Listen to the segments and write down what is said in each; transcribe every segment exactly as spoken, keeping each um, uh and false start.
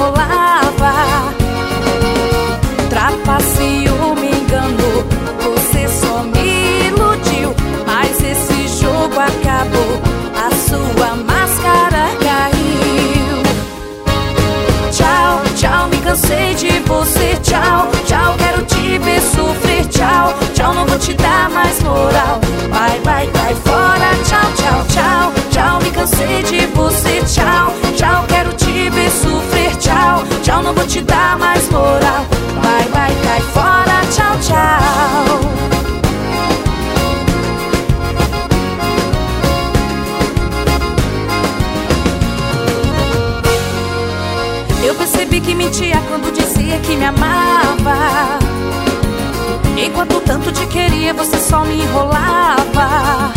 enrolava. Trapaceou, me enganou, você só me iludiu. Mas esse jogo acabou, a sua máscara caiu. Tchau, tchau, me cansei de você. Tchau, tchau, quero te ver sofrer. Tchau, tchau, não vou te dar mais moral. Vai, vai, cai fora. Tchau, tchau, tchau, tchau, me cansei de você. Tchau, tchau, quero te ver sofrer. Tchau, tchau, não vou te dar mais moral. Vai, vai, cai fora. Tchau, tchau. Eu percebi que mentia quando dizia que me amava. Enquanto tanto te queria, você só me enrolava.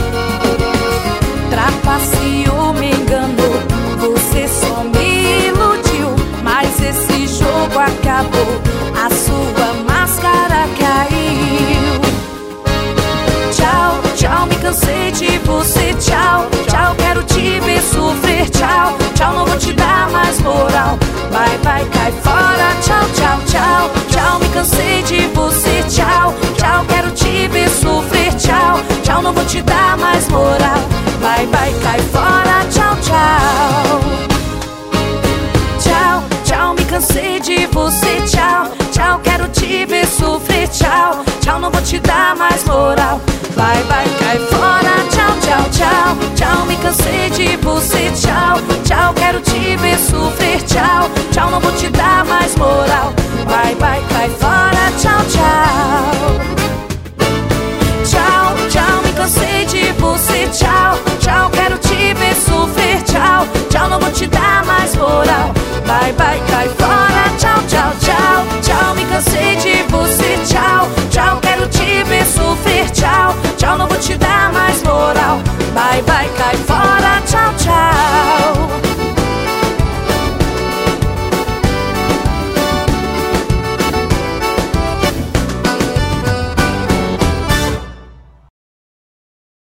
Trapaceou, me enganou, você só me iludiu. Mas esse jogo acabou, a sua máscara caiu. Tchau, tchau, me cansei de você. Tchau, tchau, quero te ver sofrer. Tchau, tchau, não vou te dar mais moral. Vai, vai, cai fora. Tchau, tchau, tchau, tchau, me cansei de você. Tchau, tchau, quero te ver sofrer. Tchau, tchau, não vou te dar mais moral. Vai, vai, cai fora. Tchau, tchau. Tchau, tchau, me cansei de você. Tchau, tchau, quero te ver sofrer. Tchau, tchau, não vou te dar mais moral. Vai, vai, cai fora. Tchau, tchau, tchau, tchau, me cansei